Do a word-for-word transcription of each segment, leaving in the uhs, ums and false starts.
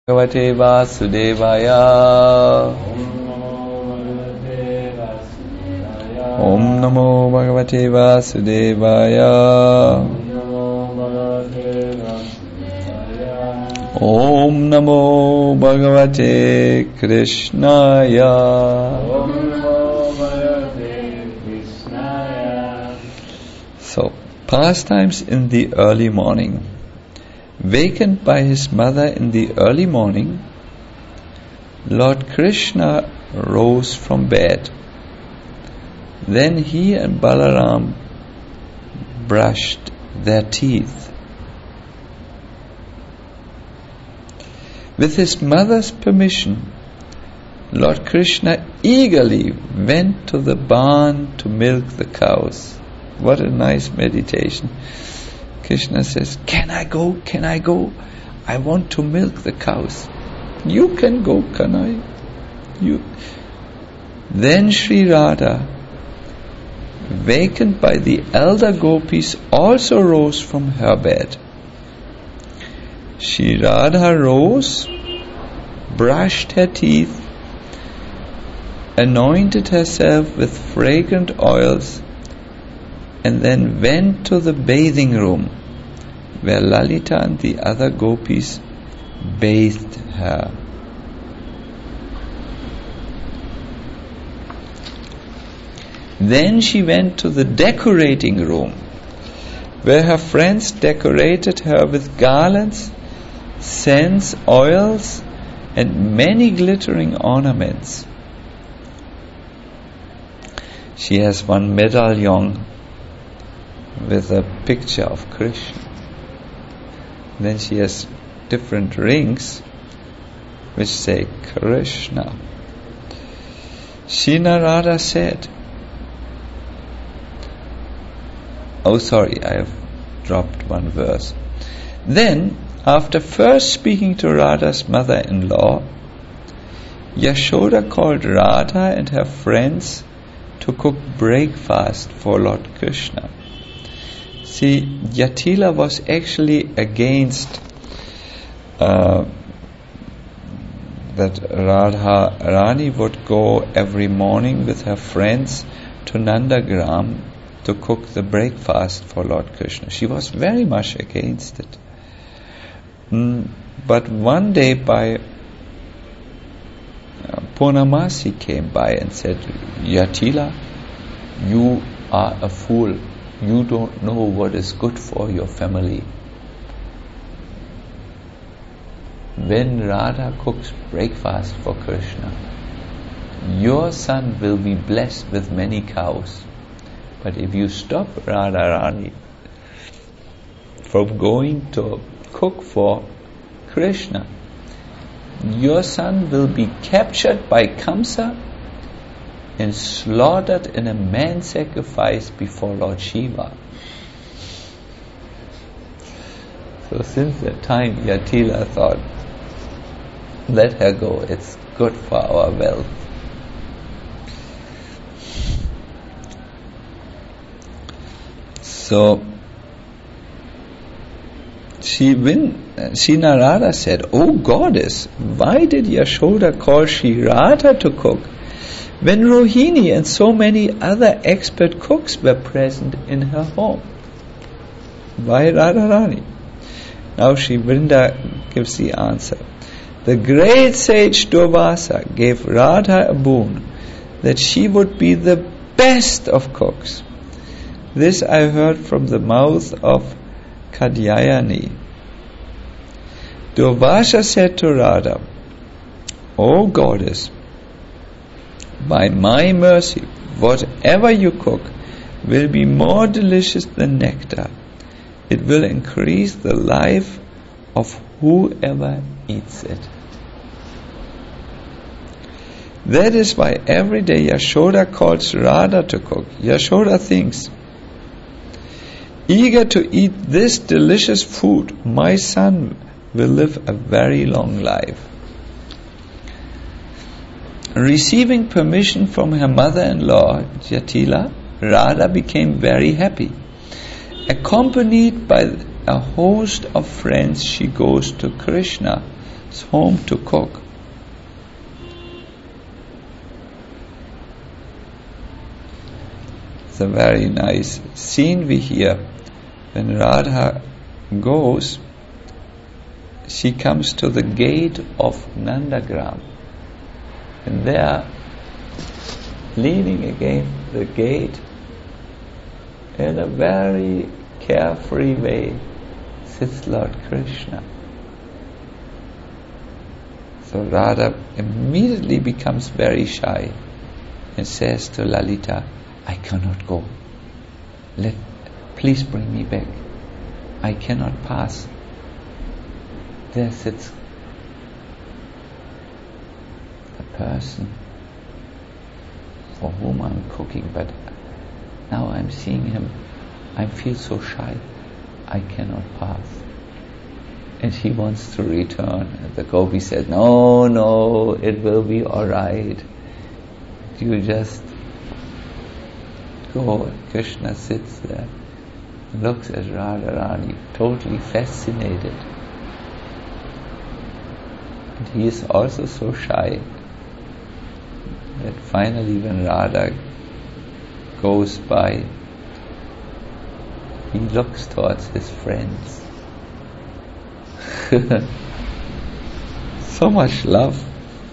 Bhagavate Vasudevaya. Om Namo Bhagavate Vasudevaya. Om Namo Bhagavate Krishnaya. So, pastimes in the early morning. Wakened by his mother in the early morning, Lord Krishna rose from bed. Then he and Balaram brushed their teeth. With his mother's permission, Lord Krishna eagerly went to the barn to milk the cows. What a nice meditation. Krishna says, can I go? Can I go? I want to milk the cows. You can go, Kanai. You. Then Sri Radha, wakened by the elder gopis, also rose from her bed. Sri Radha rose, brushed her teeth, anointed herself with fragrant oils, and then went to the bathing room where Lalita and the other gopis bathed her. Then she went to the decorating room where her friends decorated her with garlands, scents, oils, and many glittering ornaments. She has one medallion with a picture of Krishna. Then she has different rings which say Krishna. Sri Narada said, oh sorry, I have dropped one verse. Then, after first speaking to Radha's mother-in-law, Yashoda called Radha and her friends to cook breakfast for Lord Krishna. See, Jatila was actually against uh, that Radha Rani would go every morning with her friends to Nandagram to cook the breakfast for Lord Krishna. She was very much against it. Mm, but one day by uh, Purnamasi came by and said, Jatila, you are a fool. You don't know what is good for your family. When Radha cooks breakfast for Krishna, your son will be blessed with many cows. But if you stop Radharani from going to cook for Krishna, your son will be captured by Kamsa and slaughtered in a man sacrifice before Lord Shiva. So since that time, Jatila thought, let her go, it's good for our wealth. So, She, win, Sri Narada said, oh goddess, why did Yashoda call Sri Radha to cook when Rohini and so many other expert cooks were present in her home? Why Radharani? Now Sri Vrinda gives the answer. The great sage Durvasa gave Radha a boon that she would be the best of cooks. This I heard from the mouth of Katyayani. Durvasa said to Radha, O goddess, by my mercy, whatever you cook will be more delicious than nectar. It will increase the life of whoever eats it. That is why every day Yashoda calls Radha to cook. Yashoda thinks, eager to eat this delicious food, my son will live a very long life. Receiving permission from her mother-in-law, Jatila, Radha became very happy. Accompanied by a host of friends, she goes to Krishna home to cook. It's a very nice scene we hear. When Radha goes, she comes to the gate of Nandagram, and there, leaning against the gate, in a very carefree way, sits Lord Krishna. So Radha immediately becomes very shy and says to Lalita, I cannot go. Let, please bring me back. I cannot pass. There sits the person for whom I'm cooking, but now I'm seeing him. I feel so shy. I cannot pass. And he wants to return. And the gopi said, no, no, it will be all right. You just go. Krishna sits there, looks at Radharani, totally fascinated. And he is also so shy that finally when Radha goes by, he looks towards his friends. So much love.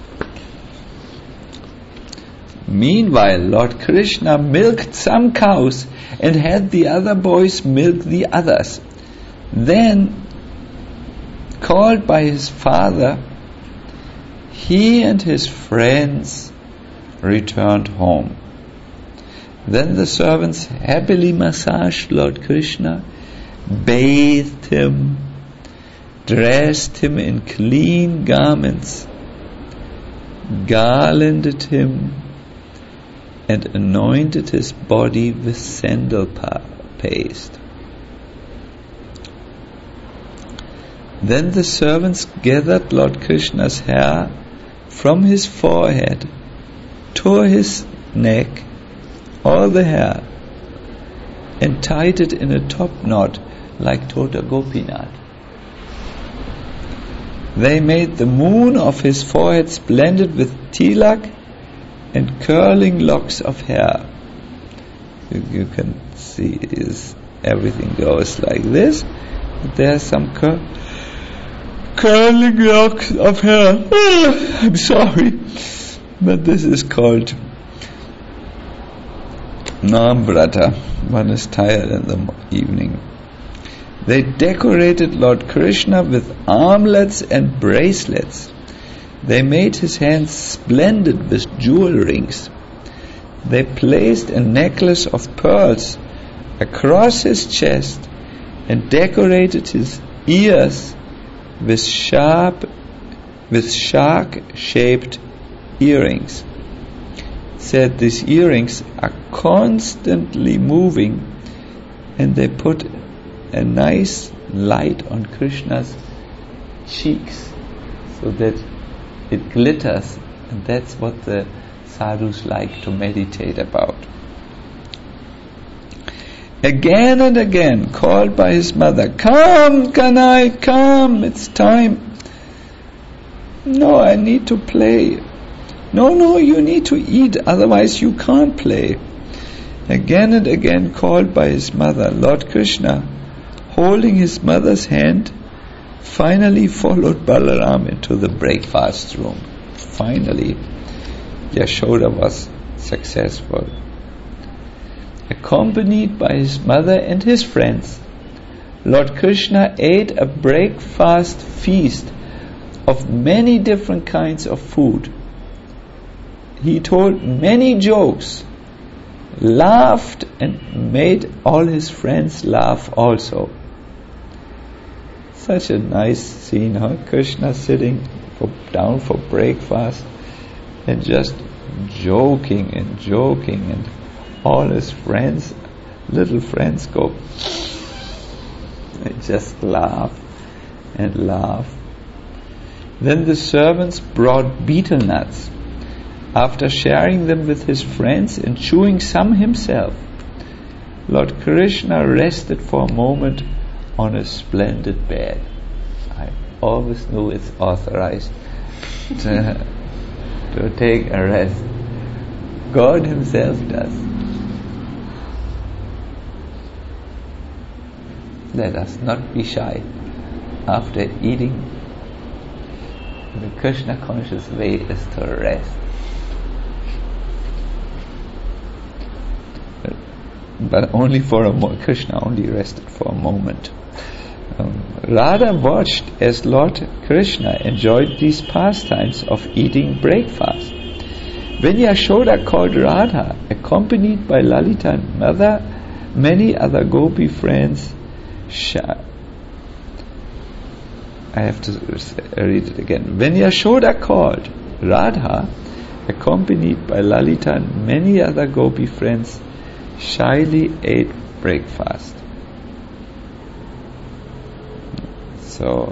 Meanwhile, Lord Krishna milked some cows and had the other boys milk the others. Then, called by his father, he and his friends returned home. Then the servants happily massaged Lord Krishna, bathed him, dressed him in clean garments, garlanded him, and anointed his body with sandal pa- paste. Then the servants gathered Lord Krishna's hair from his forehead, tore his neck, all the hair, and tied it in a top knot like Tota Gopinath. They made the moon of his forehead splendid with tilak and curling locks of hair. You, you can see is everything goes like this. There are some cur- curling locks of hair. I'm sorry, but this is called Nambrata. One is tired in the evening. They decorated Lord Krishna with armlets and bracelets. They made his hands splendid with jewel rings. They placed a necklace of pearls across his chest and decorated his ears with sharp, with shark-shaped earrings. Said these earrings are constantly moving, and they put a nice light on Krishna's cheeks so that it glitters, and that's what the sadhus like to meditate about. Again and again, called by his mother, come, Kanai, come, it's time. No, I need to play. No, no, you need to eat, otherwise you can't play. Again and again called by his mother, Lord Krishna, holding his mother's hand, finally followed Balaram into the breakfast room. Finally, Yashoda was successful. Accompanied by his mother and his friends, Lord Krishna ate a breakfast feast of many different kinds of food. He told many jokes, laughed, and made all his friends laugh also. Such a nice scene, huh? Krishna sitting for, down for breakfast and just joking and joking, and all his friends, little friends, go and just laugh and laugh. Then the servants brought betel nuts. After sharing them with his friends and chewing some himself, Lord Krishna rested for a moment on a splendid bed. I always knew it's authorized to, to take a rest. God Himself does. Let us not be shy after eating. The Krishna conscious way is to rest. But only for a moment. Krishna only rested for a moment. Um, Radha watched as Lord Krishna enjoyed these pastimes of eating breakfast. When Yashoda called Radha, accompanied by Lalita and mother, many other gopi friends, Sha- I have to read it again. When Yashoda called Radha, accompanied by Lalita and many other gopi friends, shyly ate breakfast. So,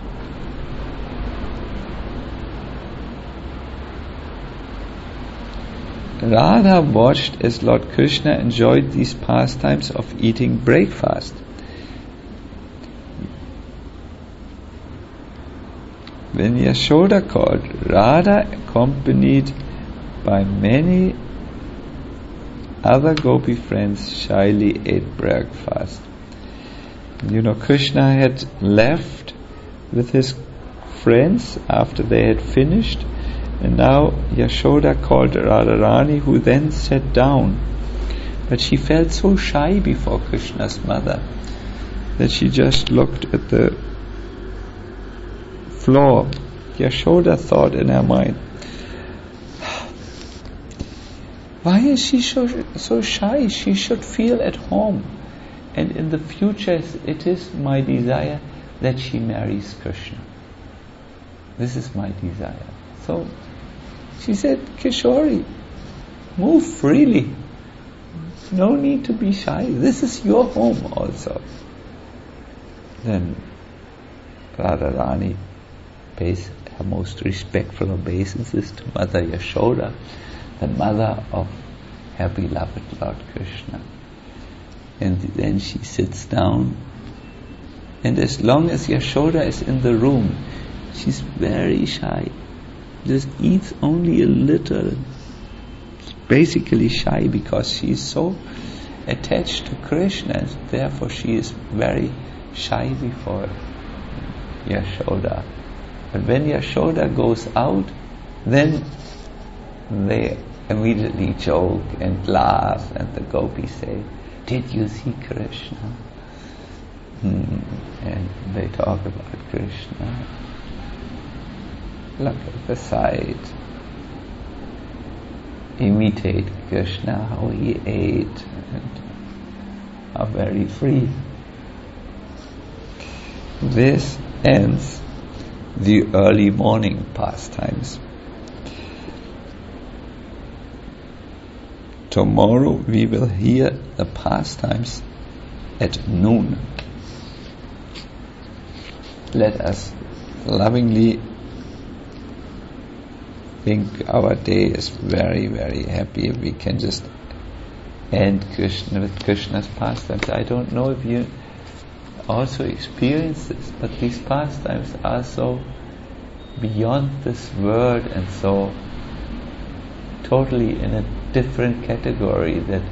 Radha watched as Lord Krishna enjoyed these pastimes of eating breakfast. When Yashoda called, Radha, accompanied by many other gopi friends, shyly ate breakfast. You know, Krishna had left with his friends after they had finished, and now Yashoda called Radharani, who then sat down. But she felt so shy before Krishna's mother that she just looked at the floor. Yashoda thought in her mind, why is she so, so shy? She should feel at home. And in the future, it is my desire that she marries Krishna. This is my desire. So she said, Kishori, move freely. No need to be shy. This is your home also. Then Radharani pays her most respectful obeisances to Mother Yashoda, the mother of her beloved Lord Krishna. And then she sits down, and as long as Yashoda is in the room, she's very shy. Just eats only a little. She's basically shy because she is so attached to Krishna, and therefore she is very shy before Yashoda. But when Yashoda goes out, then they immediately joke and laugh, and the gopis say, did you see Krishna? Hmm. And they talk about Krishna. Look at the sight. Imitate Krishna, how he ate, and are very free. This ends the early morning pastimes. Tomorrow we will hear the pastimes at noon. Let us lovingly think our day is very, very happy if we can just end Krishna with Krishna's pastimes. I don't know if you also experience this, but these pastimes are so beyond this world and so totally in a different category that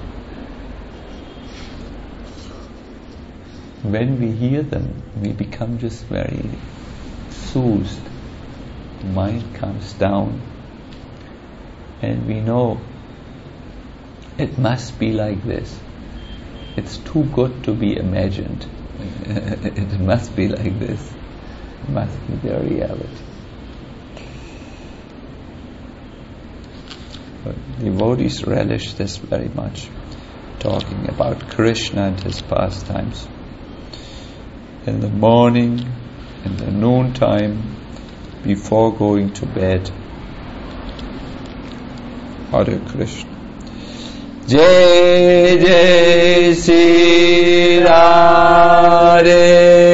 when we hear them, we become just very soothed. Mind comes down, and we know it must be like this. It's too good to be imagined. It must be like this. It must be the reality. But devotees relish this very much, talking about Krishna and his pastimes. In the morning, in the noontime, before going to bed. Hare Krishna. Jai Jai Sri Radhe,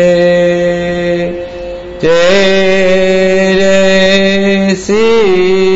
Jai Jai Sri